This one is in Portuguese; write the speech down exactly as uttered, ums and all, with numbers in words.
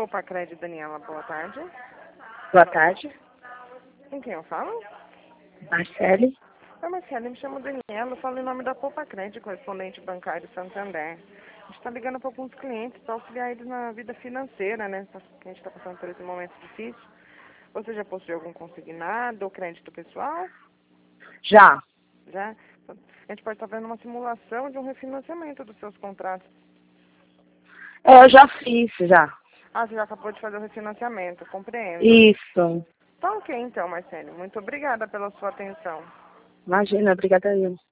Poupa Crédito, Daniela, boa tarde. Boa tarde. Com quem eu falo? Marcele. Oi, Marcelo, me chamo Daniela, eu falo em nome da Poupa Crédito, correspondente bancário Santander. A gente está ligando para alguns clientes para auxiliar eles na vida financeira, né? Que a gente está passando por esse momento difícil. Você já possui algum consignado ou crédito pessoal? Já. Já? A gente pode estar fazendo uma simulação de um refinanciamento dos seus contratos. É, eu já fiz, já. Ah, você já acabou de fazer o refinanciamento, compreendo. Isso. Tá ok então, Marcelo. Muito obrigada pela sua atenção. Imagina, obrigada eu.